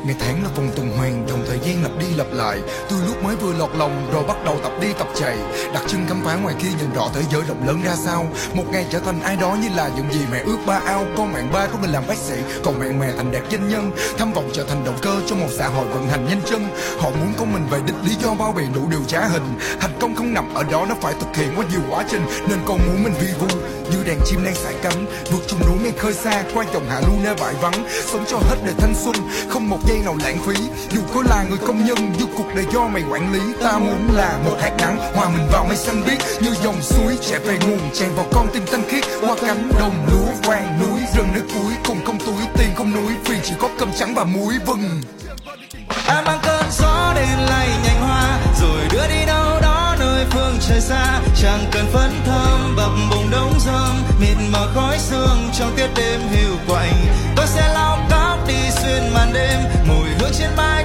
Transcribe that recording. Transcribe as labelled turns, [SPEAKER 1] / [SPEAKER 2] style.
[SPEAKER 1] Ngày tháng là vòng tuần hoàn, dòng thời gian lặp đi lặp lại. Từ lúc mới vừa lọt lòng rồi bắt đầu tập đi tập chạy, đặt chân khám phá ngoài kia nhìn rõ thế giới rộng lớn ra sao. Một ngày trở thành ai đó như là những gì mẹ ước ba ao. Con mạng ba của mình làm bác sĩ, còn mạng mẹ thành đạt doanh nhân. Tham vọng trở thành động cơ cho một xã hội vận hành nhanh chân. Họ muốn con mình về đích, lý do bao bì đủ điều trá hình. Thành công không nằm ở đó, nó phải thực hiện qua nhiều quá trình. Nên con muốn mình vi vu như đàn chim đang sải cánh, vượt chung núi ngang khơi xa, qua dòng hạ lưu nơi bãi vắng. Sống cho hết đời thanh xuân, không một giây nào lãng phí. Dù có là người công nhân, dù cuộc đời do mày quản lý. Ta muốn là một hạt nắng, hòa mình vào mây xanh biếc. Như dòng suối chảy về nguồn, tràn vào con tim tinh khiết. Qua cánh đồng lúa vàng núi, rừng nước cuối cùng không túi, tiền không núi, vì chỉ có cơm trắng và muối vừng.
[SPEAKER 2] Ai mang cơn gió đến lay nhành hoa, rồi đưa đi đâu đó nơi phương trời xa. Chẳng cần phấn thơm bập bùng đống rơm, mịt mờ khói sương trong tiết đêm hiu quạnh. Tôi sẽ lau tóc đi xuyên màn đêm, mùi hương trên vai